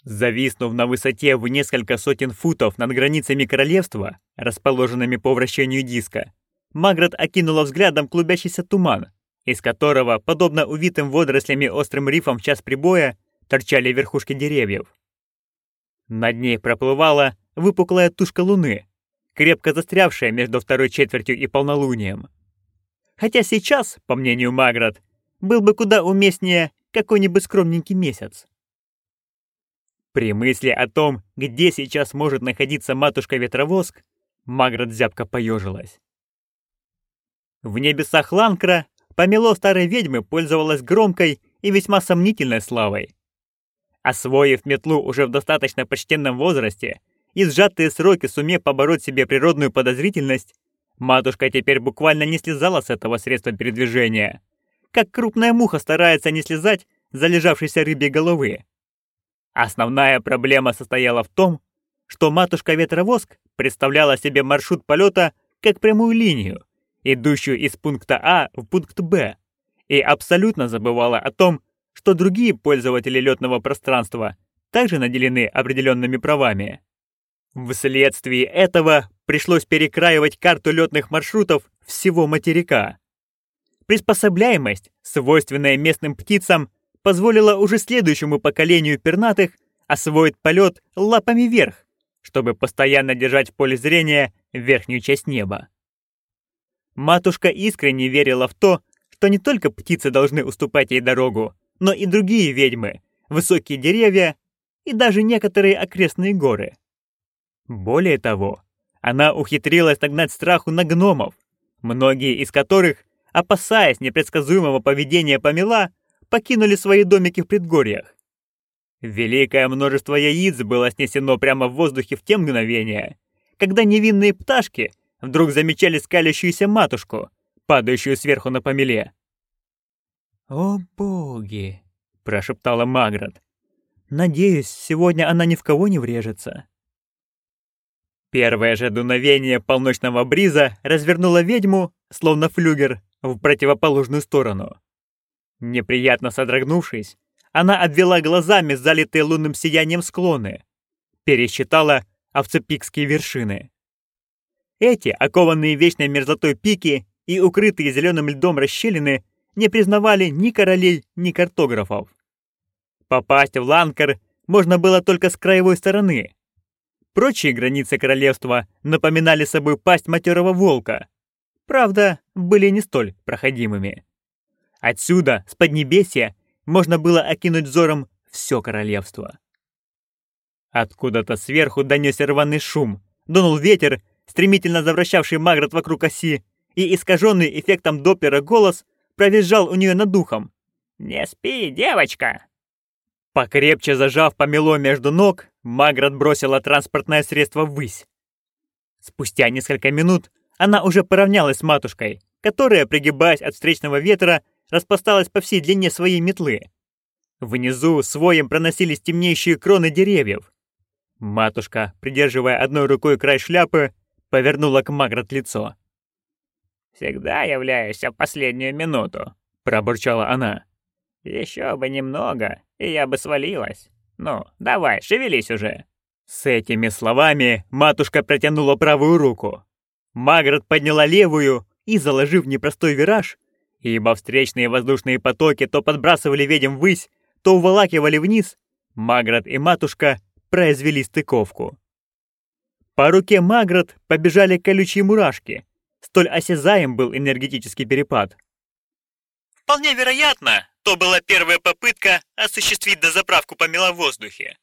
Зависнув на высоте в несколько сотен футов над границами королевства, расположенными по вращению диска, Маград окинула взглядом клубящийся туман, из которого, подобно увитым водорослями острым рифам в час прибоя, торчали верхушки деревьев. Над ней проплывала выпуклая тушка луны, крепко застрявшая между второй четвертью и полнолунием. Хотя сейчас, по мнению Маград, был бы куда уместнее какой-нибудь скромненький месяц. При мысли о том, где сейчас может находиться матушка-ветровоск, Маград зябко поежилась. В небесах Ланкра помело старой ведьмы пользовалась громкой и весьма сомнительной славой. Освоив метлу уже в достаточно почтенном возрасте и сжатые сроки сумев побороть себе природную подозрительность, матушка теперь буквально не слезала с этого средства передвижения, как крупная муха старается не слезать с залежавшейся рыбьей головы. Основная проблема состояла в том, что матушка-ветровоск представляла себе маршрут полета как прямую линию, идущую из пункта А в пункт Б, и абсолютно забывала о том, что другие пользователи летного пространства также наделены определенными правами. Вследствие этого пришлось перекраивать карту летных маршрутов всего материка. Приспособляемость, свойственная местным птицам, позволила уже следующему поколению пернатых освоить полет лапами вверх, чтобы постоянно держать в поле зрения верхнюю часть неба. Матушка искренне верила в то, что не только птицы должны уступать ей дорогу, но и другие ведьмы, высокие деревья и даже некоторые окрестные горы. Более того, она ухитрилась нагнать страху на гномов, многие из которых, опасаясь непредсказуемого поведения помела, покинули свои домики в предгорьях. Великое множество яиц было снесено прямо в воздухе в те мгновения, когда невинные пташки вдруг замечали скалящуюся матушку, падающую сверху на помеле. «О боги!» — прошептала Маград. «Надеюсь, сегодня она ни в кого не врежется». Первое же дуновение полночного бриза развернуло ведьму, словно флюгер, в противоположную сторону. Неприятно содрогнувшись, она обвела глазами залитые лунным сиянием склоны, пересчитала овцепикские вершины. Эти, окованные вечной мерзлотой пики и укрытые зеленым льдом расщелины, не признавали ни королей, ни картографов. Попасть в Ланкар можно было только с краевой стороны. Прочие границы королевства напоминали собой пасть матерого волка, правда, были не столь проходимыми. Отсюда, с Поднебесья, можно было окинуть взором все королевство. Откуда-то сверху донесся рваный шум, дунул ветер, стремительно завращавший Маград вокруг оси, и искаженный эффектом Доплера голос провизжал у нее над духом. «Не спи, девочка!» Покрепче зажав помело между ног, Маград бросила транспортное средство ввысь. Спустя несколько минут она уже поравнялась с матушкой, которая, пригибаясь от встречного ветра, распласталась по всей длине своей метлы. Внизу с воем проносились темнеющие кроны деревьев. Матушка, придерживая одной рукой край шляпы, повернула к Маград лицо. «Всегда являешься в последнюю минуту», — пробурчала она. «Еще бы немного, и я бы свалилась. Ну, давай, шевелись уже». С этими словами матушка протянула правую руку. Маград подняла левую и, заложив непростой вираж, ибо встречные воздушные потоки то подбрасывали ведьм ввысь, то уволакивали вниз, Маград и матушка произвели стыковку. По руке Маград побежали колючие мурашки. Столь осязаем был энергетический перепад. Вполне вероятно, то была первая попытка осуществить дозаправку помела в воздухе.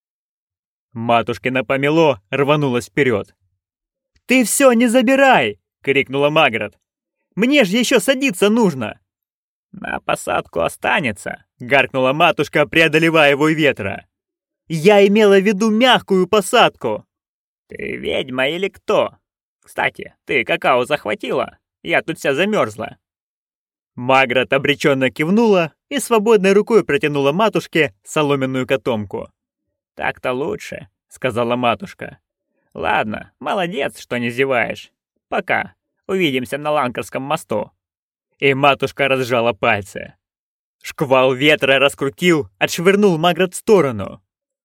Матушкино помело рванулось вперед. «Ты все не забирай!» — крикнула Маград. «Мне же еще садиться нужно!» «На посадку останется!» — гаркнула матушка, преодолевая вой ветра. «Я имела в виду мягкую посадку!» «Ты ведьма или кто? Кстати, ты какао захватила? Я тут вся замерзла!» Маград обреченно кивнула и свободной рукой протянула матушке соломенную котомку. «Так-то лучше», — сказала матушка. «Ладно, молодец, что не зеваешь. Пока. Увидимся на Ланкарском мосту». И матушка разжала пальцы. Шквал ветра раскрутил, отшвырнул Маград в сторону.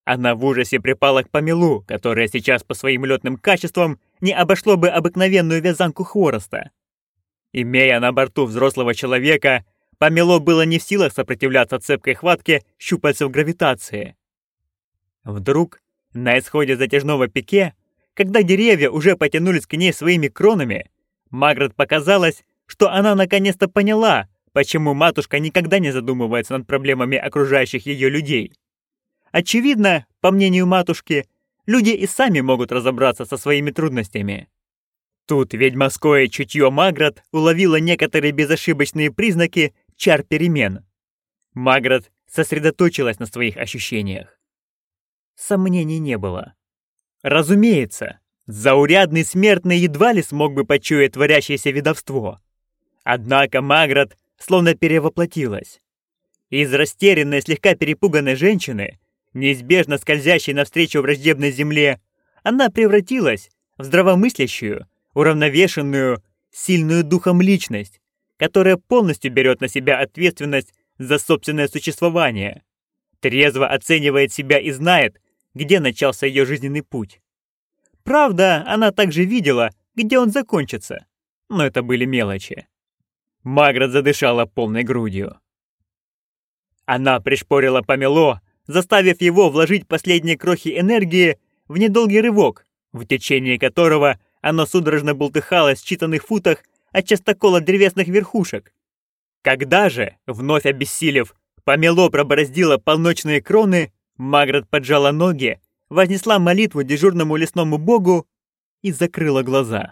Она в ужасе припала к помелу, которая сейчас по своим летным качествам не обошло бы обыкновенную вязанку хвороста. Имея на борту взрослого человека, помело было не в силах сопротивляться цепкой хватке щупальцев гравитации. Вдруг, на исходе затяжного пике, когда деревья уже потянулись к ней своими кронами, Маград показалось, что она наконец-то поняла, почему матушка никогда не задумывается над проблемами окружающих ее людей. Очевидно, по мнению матушки, люди и сами могут разобраться со своими трудностями. Тут ведьмовское чутье Маград уловило некоторые безошибочные признаки чар перемен. Маград сосредоточилась на своих ощущениях. Сомнений не было. Разумеется, заурядный смертный едва ли смог бы почуять творящееся ведовство. Однако Маград словно перевоплотилась. Из растерянной, слегка перепуганной женщины, неизбежно скользящей навстречу враждебной земле, она превратилась в здравомыслящую, уравновешенную, сильную духом личность, которая полностью берет на себя ответственность за собственное существование, трезво оценивает себя и знает, где начался ее жизненный путь. Правда, она также видела, где он закончится, но это были мелочи. Маград задышала полной грудью. Она пришпорила помело, заставив его вложить последние крохи энергии в недолгий рывок, в течение которого оно судорожно бултыхалось в считанных футах от частокола древесных верхушек. Когда же, вновь обессилев, помело пробороздило полночные кроны, Маград поджала ноги, вознесла молитву дежурному лесному богу и закрыла глаза.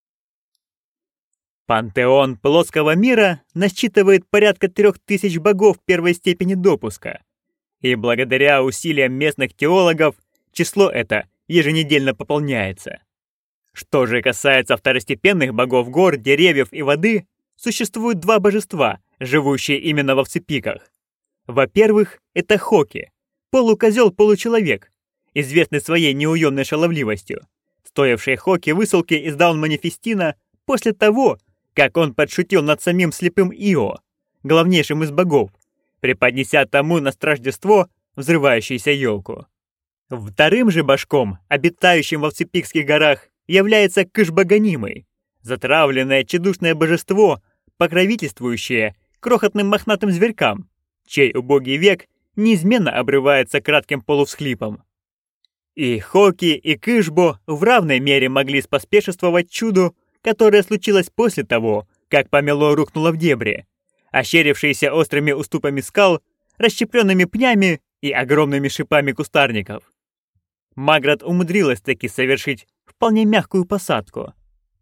Пантеон плоского мира насчитывает порядка 3000 богов первой степени допуска, и благодаря усилиям местных теологов число это еженедельно пополняется. Что же касается второстепенных богов гор, деревьев и воды, существует два божества, живущие именно во Вцепиках. Во-первых, это Хоки, полукозел-получеловек, известный своей неуемной шаловливостью, стоявший Хоки высылки из Даун-Манифестина после того, как он подшутил над самим слепым Ио, главнейшим из богов, преподнеся тому на Рождество взрывающуюся елку. Вторым же божком, обитающим во Вцепикских горах, является Кышбаганимый, затравленное тщедушное божество, покровительствующее крохотным мохнатым зверькам, чей убогий век неизменно обрывается кратким полувсхлипом. И Хоки, и Кышбо в равной мере могли споспешествовать чуду, которое случилось после того, как помело рухнуло в дебри, ощерившиеся острыми уступами скал, расщепленными пнями и огромными шипами кустарников. Маград умудрилась таки совершить вполне мягкую посадку.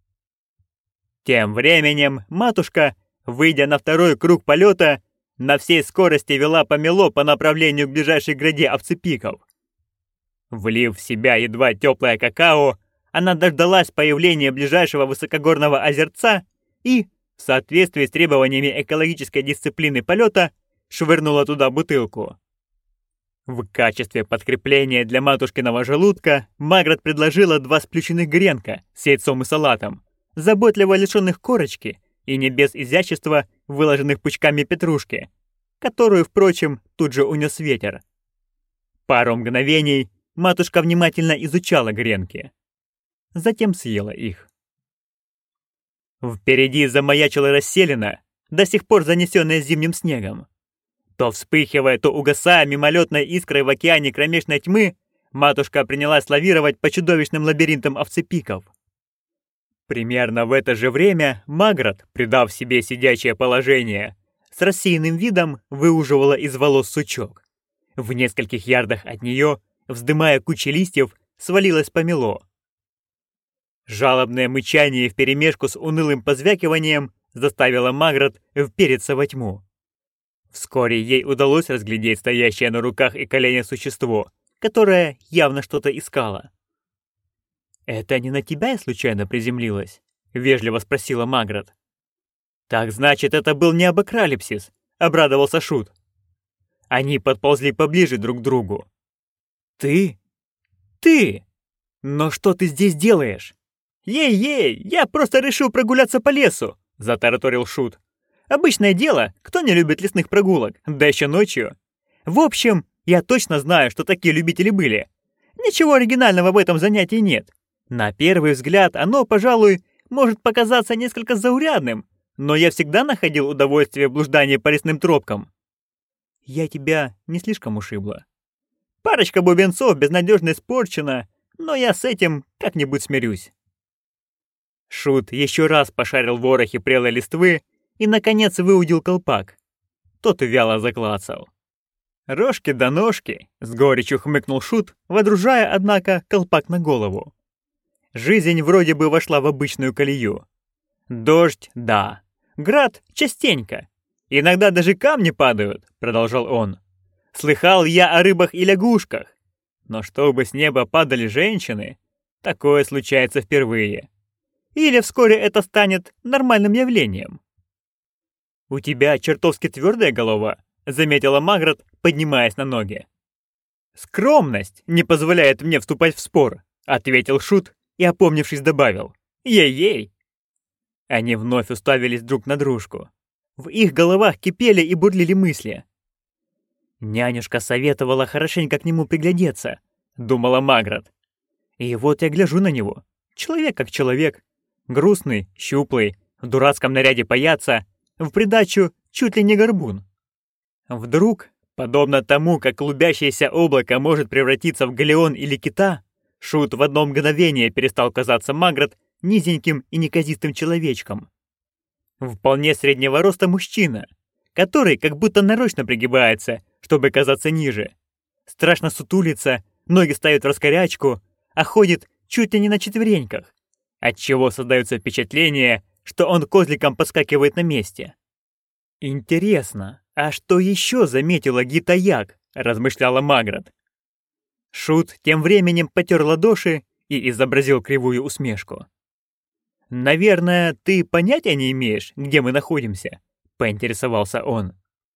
Тем временем матушка, выйдя на второй круг полета, на всей скорости вела помело по направлению к ближайшей гряде овцепиков. Влив в себя едва теплое какао, она дождалась появления ближайшего высокогорного озерца и, в соответствии с требованиями экологической дисциплины полета, швырнула туда бутылку. В качестве подкрепления для матушкиного желудка Маград предложила 2 сплющенных гренка с яйцом и салатом, заботливо лишенных корочки и не без изящества выложенных пучками петрушки, которую, впрочем, тут же унес ветер. Пару мгновений матушка внимательно изучала гренки. Затем съела их. Впереди замаячила расселена, до сих пор занесенная зимним снегом. То вспыхивая, то угасая мимолетной искрой в океане кромешной тьмы, матушка принялась лавировать по чудовищным лабиринтам овцепиков. Примерно в это же время Маград, придав себе сидячее положение, с рассеянным видом выуживала из волос сучок. В нескольких ярдах от нее, вздымая кучи листьев, свалилось помело. Жалобное мычание вперемешку с унылым позвякиванием заставило Маград впереться во тьму. Вскоре ей удалось разглядеть стоящее на руках и коленях существо, которое явно что-то искало. «Это не на тебя я случайно приземлилась?» — вежливо спросила Маград. «Так значит, это был не абокралипсис», — обрадовался Шут. Они подползли поближе друг к другу. «Ты? Ты? Но что ты здесь делаешь?» «Ей-ей, я просто решил прогуляться по лесу», — затараторил Шут. «Обычное дело, кто не любит лесных прогулок, да еще ночью. В общем, Я точно знаю, что такие любители были. Ничего оригинального в этом занятии нет. На первый взгляд оно, пожалуй, может показаться несколько заурядным, но я всегда находил удовольствие в блуждании по лесным тропкам. Я тебя не слишком ушибла. Парочка бубенцов безнадежно испорчена, но я с этим как-нибудь смирюсь. Шут еще раз пошарил в ворохе прелой листвы и, наконец, выудил колпак. Тот вяло заклацал. «Рожки да ножки!» — с горечью хмыкнул Шут, водружая, однако, колпак на голову. Жизнь вроде бы вошла в обычную колею. Дождь — да. Град — частенько. Иногда даже камни падают, — продолжал он. Слыхал я о рыбах и лягушках. Но чтобы с неба падали женщины, такое случается впервые. Или вскоре это станет нормальным явлением. «У тебя чертовски твердая голова», — заметила Маград, поднимаясь на ноги. «Скромность не позволяет мне вступать в спор», — ответил Шут и, опомнившись, добавил. «Ей-ей!» Они вновь уставились друг на дружку. В их головах кипели и бурлили мысли. «Нянюшка советовала хорошенько к нему приглядеться», — думала Маград. «И вот я гляжу на него. Человек как человек. Грустный, щуплый, в дурацком наряде паяца, в придачу чуть ли не горбун. Вдруг, подобно тому, как клубящееся облако может превратиться в галеон или кита, Шут в одно мгновение перестал казаться Маград низеньким и неказистым человечком. Вполне среднего роста мужчина, который как будто нарочно пригибается, чтобы казаться ниже. Страшно сутулится, ноги ставит в раскорячку, а ходит чуть ли не на четвереньках, отчего создается впечатление, что он козликом подскакивает на месте. «Интересно, а что еще заметила Гитаяк?» — размышляла Маград. Шут тем временем потер ладоши и изобразил кривую усмешку. «Наверное, ты понятия не имеешь, где мы находимся?» — поинтересовался он.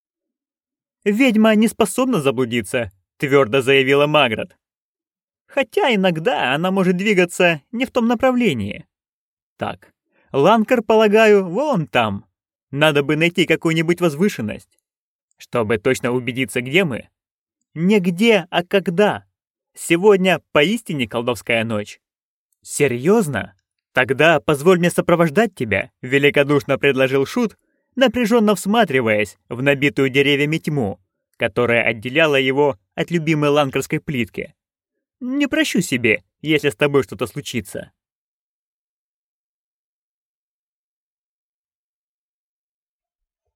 «Ведьма не способна заблудиться», — твердо заявила Маград. «Хотя иногда она может двигаться не в том направлении. Так, Ланкар, полагаю, вон там. Надо бы найти какую-нибудь возвышенность. Чтобы точно убедиться, где мы. Не где, а когда. Сегодня поистине колдовская ночь». «Серьезно? Тогда позволь мне сопровождать тебя», — великодушно предложил Шут, напряженно всматриваясь в набитую деревьями тьму, которая отделяла его от любимой ланкарской плитки. «Не прощу себе, если с тобой что-то случится».